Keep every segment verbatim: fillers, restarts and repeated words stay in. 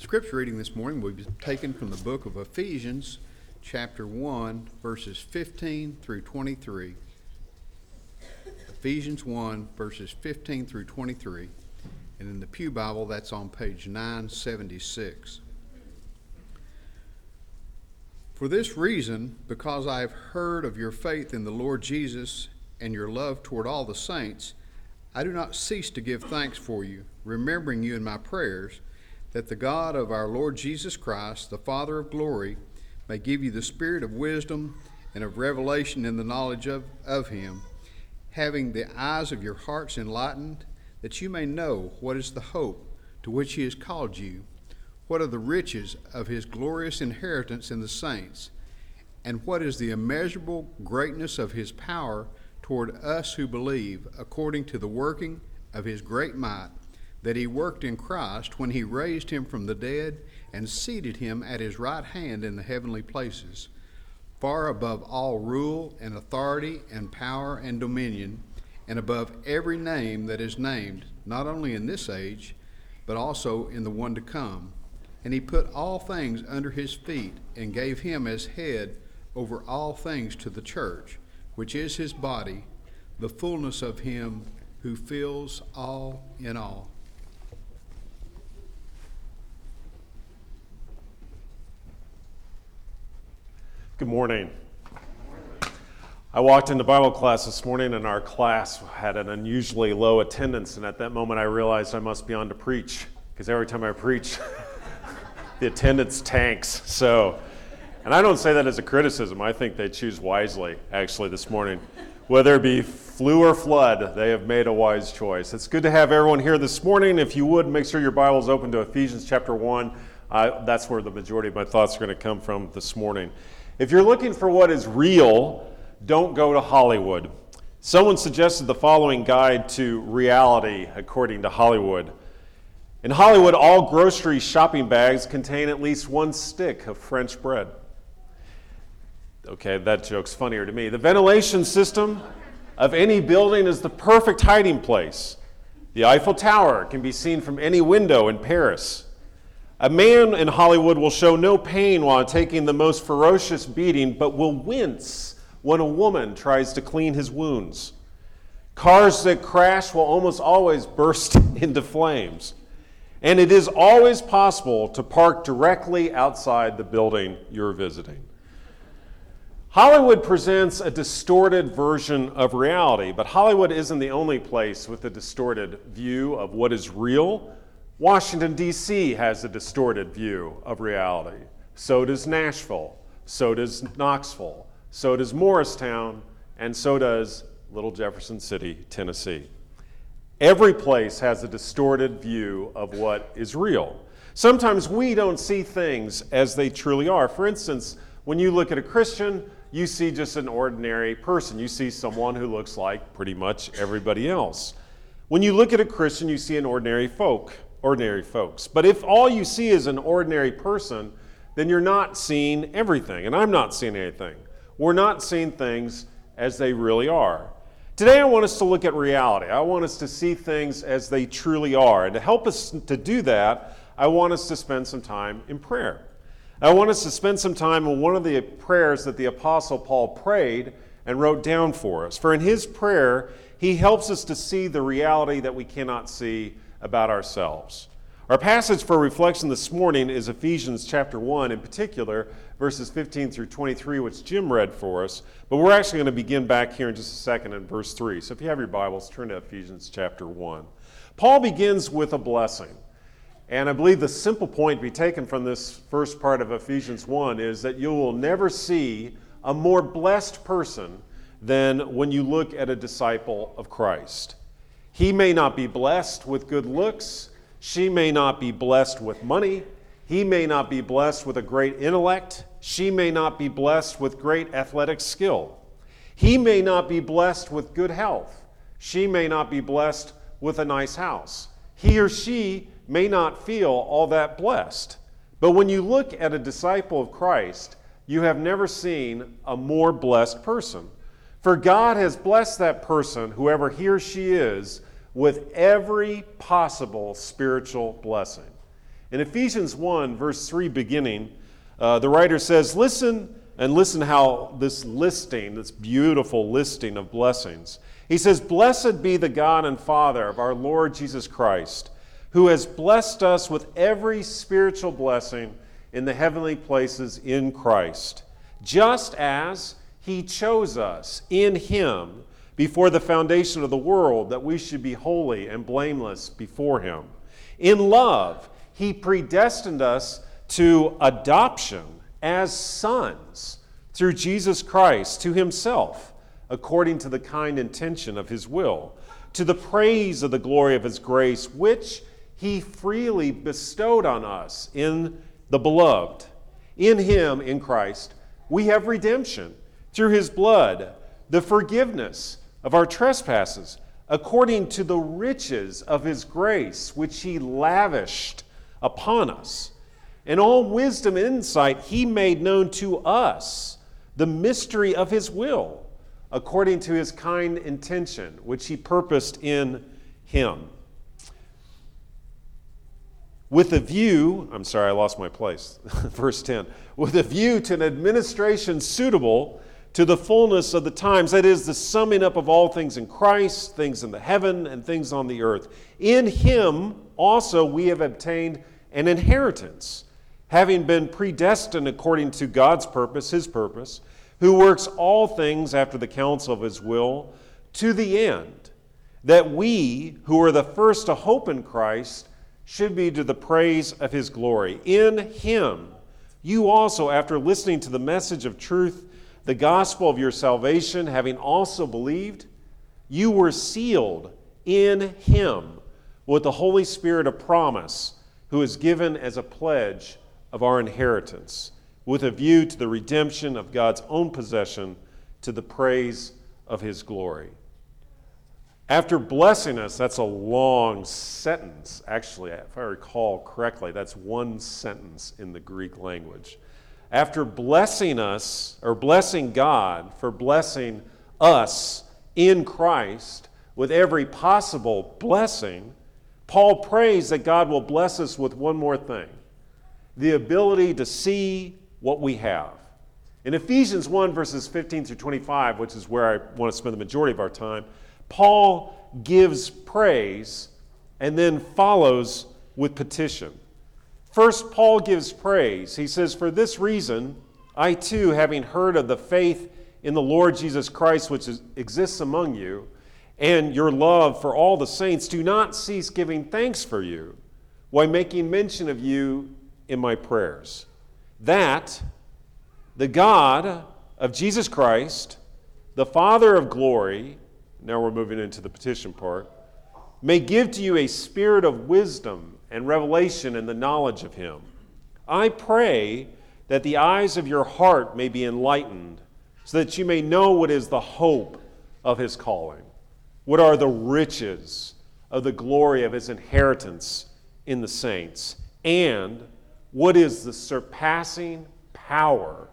Scripture reading this morning will be taken from the book of Ephesians, chapter one, verses fifteen through twenty-three. Ephesians one, verses fifteen through twenty-three. And in the Pew Bible, that's on page nine seventy-six. For this reason, because I have heard of your faith in the Lord Jesus and your love toward all the saints, I do not cease to give thanks for you, remembering you in my prayers, that the God of our Lord Jesus Christ, the Father of glory, may give you the spirit of wisdom and of revelation in the knowledge of, of him, having the eyes of your hearts enlightened, that you may know what is the hope to which he has called you, what are the riches of his glorious inheritance in the saints, and what is the immeasurable greatness of his power toward us who believe, according to the working of his great might, that he worked in Christ when he raised him from the dead and seated him at his right hand in the heavenly places, far above all rule and authority and power and dominion, and above every name that is named, not only in this age, but also in the one to come. And he put all things under his feet and gave him as head over all things to the church, which is his body, the fullness of him who fills all in all. Good morning. I walked into Bible class this morning and our class had an unusually low attendance, and at that moment I realized I must be on to preach, because every time I preach the attendance tanks. So, and I don't say that as a criticism. I think they choose wisely actually this morning. Whether it be flu or flood, they have made a wise choice. It's good to have everyone here this morning. If you would, make sure your Bible's open to Ephesians chapter one. Uh, that's where the majority of my thoughts are going to come from this morning. If you're looking for what is real, don't go to Hollywood. Someone suggested the following guide to reality according to Hollywood. In Hollywood, all grocery shopping bags contain at least one stick of French bread. Okay, that joke's funnier to me. The ventilation system of any building is the perfect hiding place. The Eiffel Tower can be seen from any window in Paris. A man in Hollywood will show no pain while taking the most ferocious beating, but will wince when a woman tries to clean his wounds. Cars that crash will almost always burst into flames. And it is always possible to park directly outside the building you're visiting. Hollywood presents a distorted version of reality, but Hollywood isn't the only place with a distorted view of what is real. Washington, D C has a distorted view of reality. So does Nashville. So does Knoxville. So does Morristown. And so does Little Jefferson City, Tennessee. Every place has a distorted view of what is real. Sometimes we don't see things as they truly are. For instance, when you look at a Christian, you see just an ordinary person. You see someone who looks like pretty much everybody else. When you look at a Christian, you see an ordinary folk. ordinary folks. But if all you see is an ordinary person, then you're not seeing everything, and I'm not seeing anything. We're not seeing things as they really are. Today I want us to look at reality. I want us to see things as they truly are, and to help us to do that, I want us to spend some time in prayer. I want us to spend some time in one of the prayers that the Apostle Paul prayed and wrote down for us. For in his prayer, he helps us to see the reality that we cannot see about ourselves. Our passage for reflection this morning is Ephesians chapter one, in particular, verses fifteen through twenty-three, which Jim read for us. But we're actually going to begin back here in just a second in verse three. So if you have your Bibles, turn to Ephesians chapter one. Paul begins with a blessing. And I believe the simple point to be taken from this first part of Ephesians one is that you will never see a more blessed person than when you look at a disciple of Christ. He may not be blessed with good looks. She may not be blessed with money. He may not be blessed with a great intellect. She may not be blessed with great athletic skill. He may not be blessed with good health. She may not be blessed with a nice house. He or she may not feel all that blessed. But when you look at a disciple of Christ, you have never seen a more blessed person. For God has blessed that person, whoever he or she is, with every possible spiritual blessing. In Ephesians one, verse three beginning, uh, the writer says, listen, and listen how this listing, this beautiful listing of blessings. He says, blessed be the God and Father of our Lord Jesus Christ, who has blessed us with every spiritual blessing in the heavenly places in Christ, just as he chose us in him before the foundation of the world, that we should be holy and blameless before him. In love, he predestined us to adoption as sons through Jesus Christ to himself, according to the kind intention of his will, to the praise of the glory of his grace, which he freely bestowed on us in the beloved. In him, in Christ, we have redemption through his blood, the forgiveness of our trespasses, according to the riches of his grace, which he lavished upon us. In all wisdom and insight, he made known to us the mystery of his will, according to his kind intention, which he purposed in him. With a view, I'm sorry, I lost my place, verse ten, with a view to an administration suitable to the fullness of the times, that is, the summing up of all things in Christ, things in the heaven and things on the earth. In him also we have obtained an inheritance, having been predestined according to God's purpose, his purpose, who works all things after the counsel of his will, to the end that we, who are the first to hope in Christ, should be to the praise of his glory. In him you also, after listening to the message of truth, the gospel of your salvation, having also believed, you were sealed in him with the Holy Spirit of promise, who is given as a pledge of our inheritance, with a view to the redemption of God's own possession, to the praise of his glory. After blessing us, that's a long sentence. Actually, if I recall correctly, that's one sentence in the Greek language. After blessing us, or blessing God for blessing us in Christ with every possible blessing, Paul prays that God will bless us with one more thing: the ability to see what we have. In Ephesians one, verses fifteen through twenty-five, which is where I want to spend the majority of our time, Paul gives praise and then follows with petition. First, Paul gives praise. He says, for this reason, I too, having heard of the faith in the Lord Jesus Christ which is, exists among you, and your love for all the saints, do not cease giving thanks for you, while making mention of you in my prayers, that the God of Jesus Christ, the Father of glory, now we're moving into the petition part, may give to you a spirit of wisdom and revelation in the knowledge of him. I pray that the eyes of your heart may be enlightened, so that you may know what is the hope of his calling, what are the riches of the glory of his inheritance in the saints, and what is the surpassing power,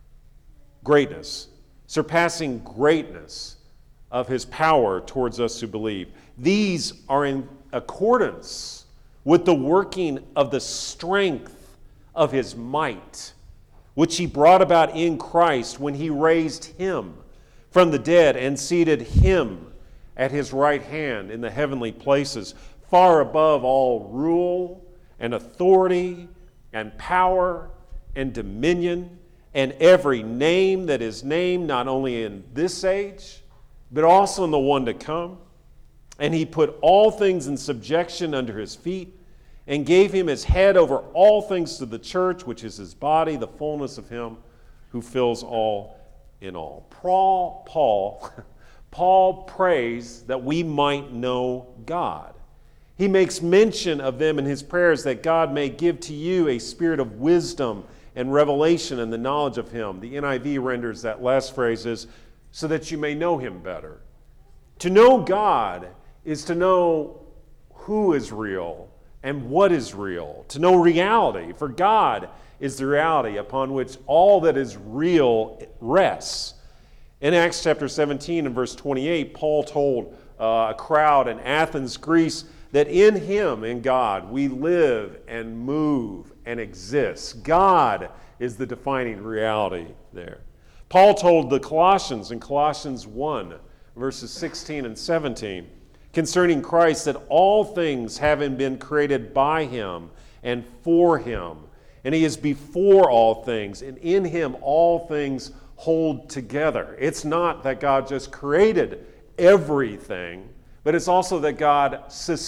greatness, surpassing greatness of his power towards us who believe. These are in accordance with the working of the strength of his might, which he brought about in Christ when he raised him from the dead and seated him at his right hand in the heavenly places, far above all rule and authority and power and dominion and every name that is named, not only in this age, but also in the one to come. And he put all things in subjection under his feet, and gave him his head over all things to the church, which is his body, the fullness of him who fills all in all. Paul, Paul, Paul prays that we might know God. He makes mention of them in his prayers, that God may give to you a spirit of wisdom and revelation and the knowledge of him. The N I V renders that last phrase is, so that you may know him better. To know God is to know who is real and what is real, to know reality. For God is the reality upon which all that is real rests. In Acts chapter seventeen and verse twenty-eight, Paul told uh, a crowd in Athens, Greece, that in him, in God, we live and move and exist. God is the defining reality there. Paul told the Colossians in Colossians one, verses sixteen and seventeen, concerning Christ, that all things having been created by him and for him, and he is before all things, and in him all things hold together. It's not that God just created everything, but it's also that God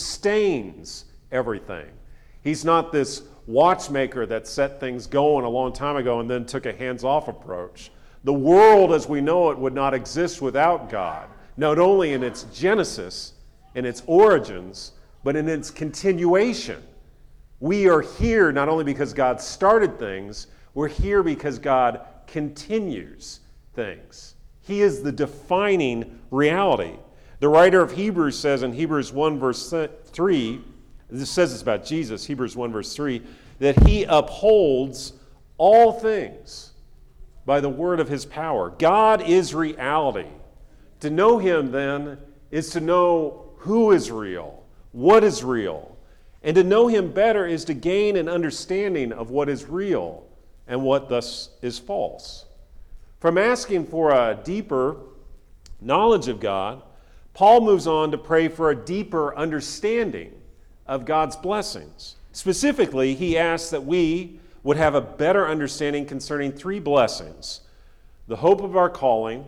sustains everything. He's not this watchmaker that set things going a long time ago and then took a hands-off approach. The world as we know it would not exist without God, not only in its genesis, in its origins, but in its continuation. We are here not only because God started things, we're here because God continues things. He is the defining reality. The writer of Hebrews says in Hebrews one verse three, this says this about Jesus, Hebrews one verse three, that he upholds all things by the word of his power. God is reality. To know him then is to know who is real, what is real. And to know him better is to gain an understanding of what is real and what thus is false. From asking for a deeper knowledge of God, Paul moves on to pray for a deeper understanding of God's blessings. Specifically, he asks that we would have a better understanding concerning three blessings: the hope of our calling,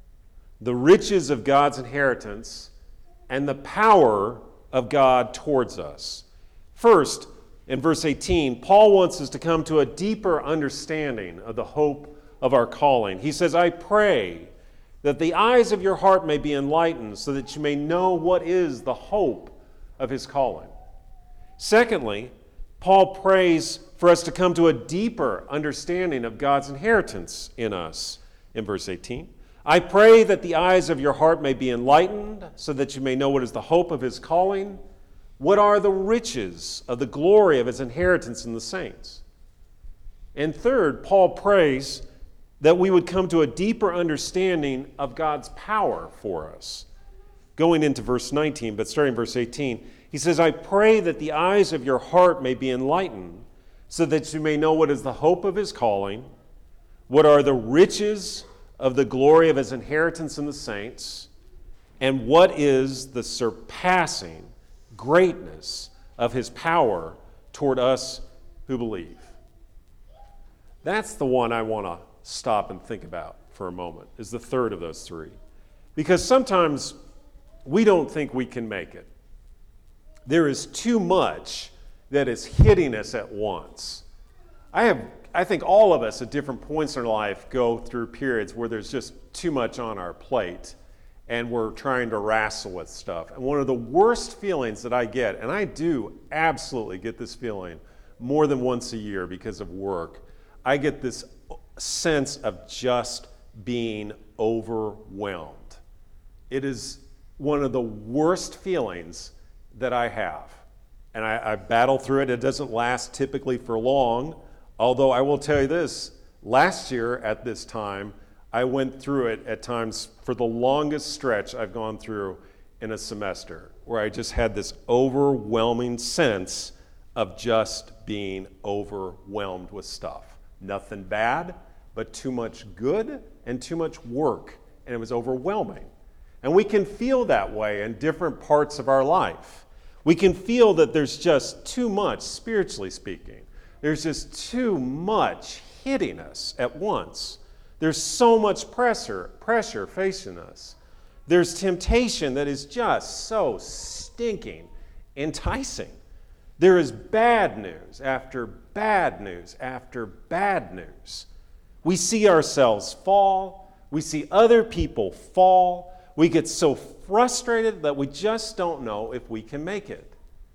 the riches of God's inheritance, and the power of God towards us. First, in verse eighteen, Paul wants us to come to a deeper understanding of the hope of our calling. He says, I pray that the eyes of your heart may be enlightened so that you may know what is the hope of his calling. Secondly, Paul prays for us to come to a deeper understanding of God's inheritance in us in verse eighteen. I pray that the eyes of your heart may be enlightened so that you may know what is the hope of his calling, what are the riches of the glory of his inheritance in the saints. And third, Paul prays that we would come to a deeper understanding of God's power for us. Going into verse nineteen, but starting verse eighteen, he says, I pray that the eyes of your heart may be enlightened so that you may know what is the hope of his calling, what are the riches of the glory of his inheritance in the saints, and what is the surpassing greatness of his power toward us who believe. That's the one I want to stop and think about for a moment, is the third of those three. Because sometimes we don't think we can make it. There is too much that is hitting us at once. I have, I think all of us at different points in our life go through periods where there's just too much on our plate and we're trying to wrestle with stuff. And one of the worst feelings that I get, and I do absolutely get this feeling more than once a year because of work, I get this sense of just being overwhelmed. It is one of the worst feelings that I have. And I, I battle through it. It doesn't last typically for long. Although I will tell you this, last year at this time, I went through it at times for the longest stretch I've gone through in a semester, where I just had this overwhelming sense of just being overwhelmed with stuff. Nothing bad, but too much good and too much work. And it was overwhelming. And we can feel that way in different parts of our life. We can feel that there's just too much, spiritually speaking. There's just too much hitting us at once. There's so much pressure, pressure facing us. There's temptation that is just so stinking enticing. There is bad news after bad news after bad news. We see ourselves fall. We see other people fall. We get so frustrated that we just don't know if we can make it.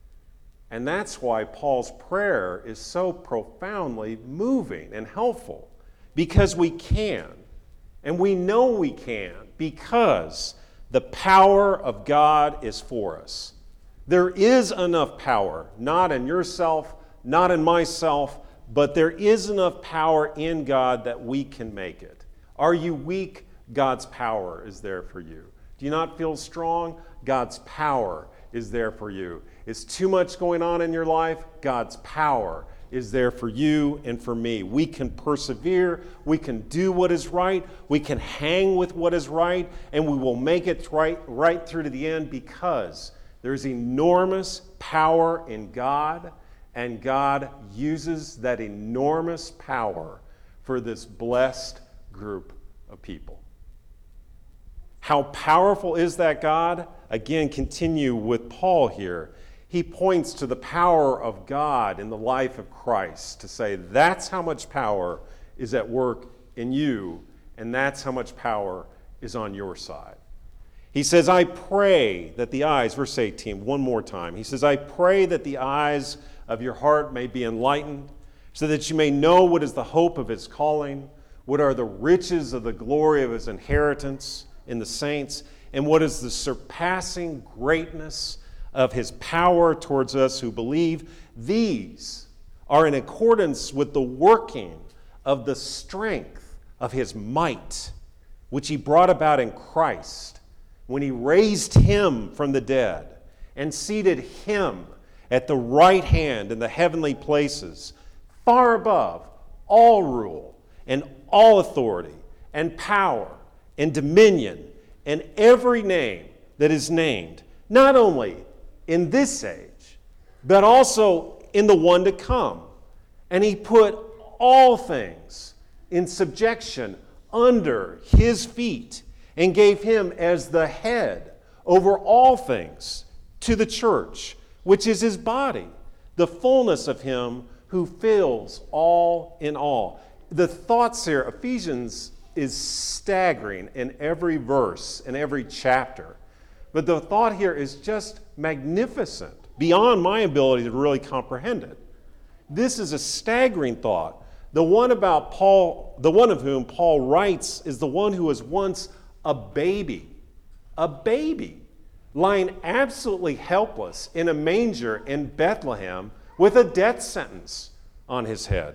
And that's why Paul's prayer is so profoundly moving and helpful, because we can. And we know we can because the power of God is for us. There is enough power, not in yourself, not in myself, but there is enough power in God that we can make it. Are you weak? God's power is there for you. Do you not feel strong? God's power is there for you. is too much going on in your life, God's power is there for you and for me. We can persevere, we can do what is right, we can hang with what is right, and we will make it right, right through to the end because there's enormous power in God, and God uses that enormous power for this blessed group of people. How powerful is that God? Again, continue with Paul here. He points to the power of God in the life of Christ to say that's how much power is at work in you, and that's how much power is on your side. He says, I pray that the eyes, verse eighteen, one more time. He says, I pray that the eyes of your heart may be enlightened, so that you may know what is the hope of his calling, what are the riches of the glory of his inheritance in the saints, and what is the surpassing greatness of his power towards us who believe. These are in accordance with the working of the strength of his might, which he brought about in Christ, when he raised him from the dead and seated him at the right hand in the heavenly places, far above all rule and all authority and power and dominion and every name that is named, not only in this age, but also in the one to come. And he put all things in subjection under his feet and gave him as the head over all things to the church, which is his body, the fullness of him who fills all in all. The thoughts here, Ephesians is staggering in every verse, in every chapter. But the thought here is just magnificent, beyond my ability to really comprehend it. This is a staggering thought. The one about Paul, the one of whom Paul writes, is the one who was once a baby, a baby, lying absolutely helpless in a manger in Bethlehem with a death sentence on his head.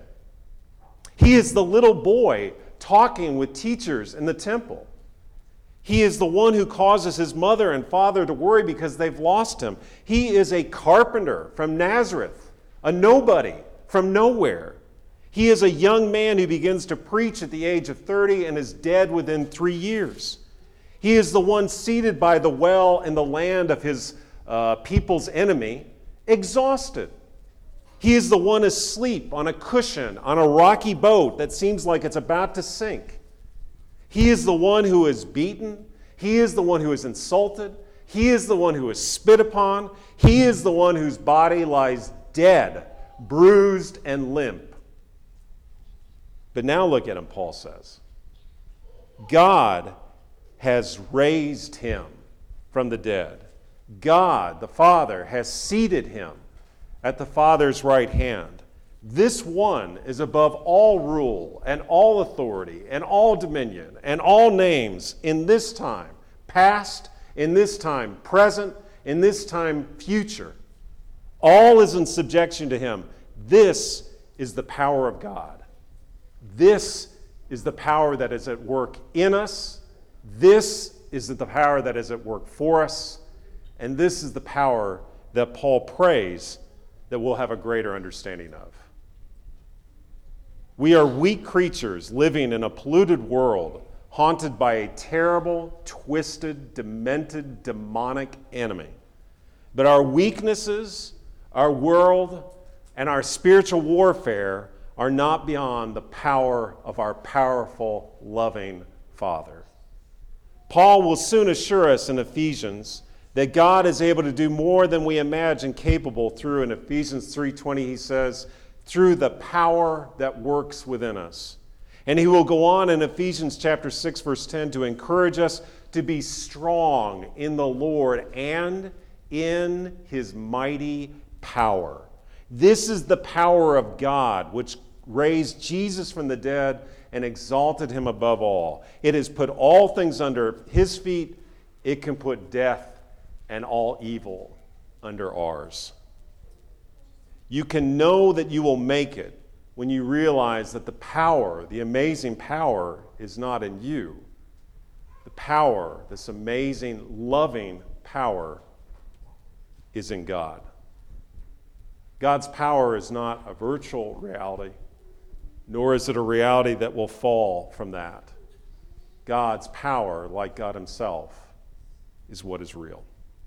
He is the little boy talking with teachers in the temple. He is the one who causes his mother and father to worry because they've lost him. He is a carpenter from Nazareth, a nobody from nowhere. He is a young man who begins to preach at the age of thirty and is dead within three years. He is the one seated by the well in the land of his uh, people's enemy, exhausted. He is the one asleep on a cushion on a rocky boat that seems like it's about to sink. He is the one who is beaten. He is the one who is insulted. He is the one who is spit upon. He is the one whose body lies dead, bruised and limp. But now look at him, Paul says. God has raised him from the dead. God, the Father, has seated him at the Father's right hand. This one is above all rule and all authority and all dominion and all names in this time, past, in this time, present, in this time, future. All is in subjection to him. This is the power of God. This is the power that is at work in us. This is the power that is at work for us. And this is the power that Paul prays that we'll have a greater understanding of. We are weak creatures living in a polluted world, haunted by a terrible, twisted, demented, demonic enemy. But our weaknesses, our world, and our spiritual warfare are not beyond the power of our powerful, loving Father. Paul will soon assure us in Ephesians that God is able to do more than we imagine capable through, in Ephesians three twenty, he says, through the power that works within us. And he will go on in Ephesians chapter six, verse ten, to encourage us to be strong in the Lord and in his mighty power. This is the power of God, which raised Jesus from the dead and exalted him above all. It has put all things under his feet. It can put death and all evil under ours. You can know that you will make it when you realize that the power, the amazing power, is not in you. The power, this amazing, loving power, is in God. God's power is not a virtual reality, nor is it a reality that will fall from that. God's power, like God himself, is what is real.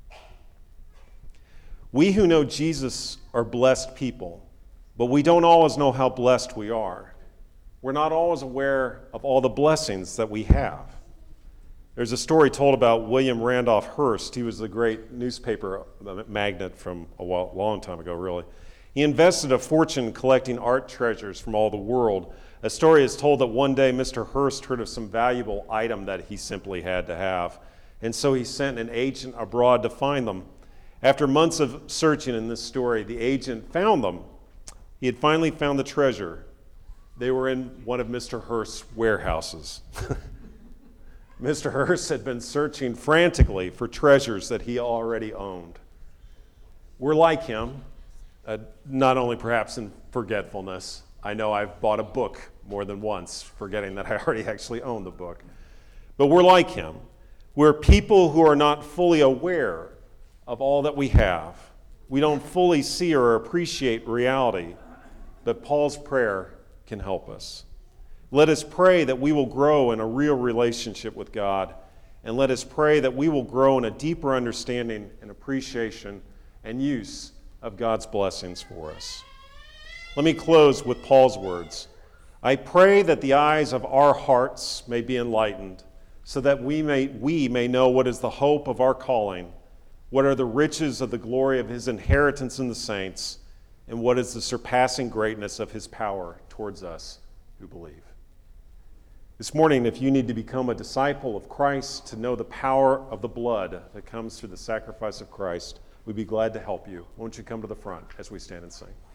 We who know Jesus are blessed people, but we don't always know how blessed we are. We're not always aware of all the blessings that we have. There's a story told about William Randolph Hearst. He was the great newspaper magnate from a while, long time ago, really. He invested a fortune collecting art treasures from all the world. A story is told that one day Mister Hearst heard of some valuable item that he simply had to have, and so he sent an agent abroad to find them. After months of searching in this story, the agent found them. He had finally found the treasure. They were in one of Mister Hearst's warehouses. Mister Hearst had been searching frantically for treasures that he already owned. We're like him, uh, not only perhaps in forgetfulness. I know I've bought a book more than once, forgetting that I already actually owned the book. But we're like him. We're people who are not fully aware of all that we have. We don't fully see or appreciate reality, but Paul's prayer can help us. Let us pray that we will grow in a real relationship with God, and let us pray that we will grow in a deeper understanding and appreciation and use of God's blessings for us. Let me close with Paul's words. I pray that the eyes of our hearts may be enlightened, so that we may, we may know what is the hope of our calling, what are the riches of the glory of his inheritance in the saints, and what is the surpassing greatness of his power towards us who believe. This morning, if you need to become a disciple of Christ, to know the power of the blood that comes through the sacrifice of Christ, we'd be glad to help you. Won't you come to the front as we stand and sing?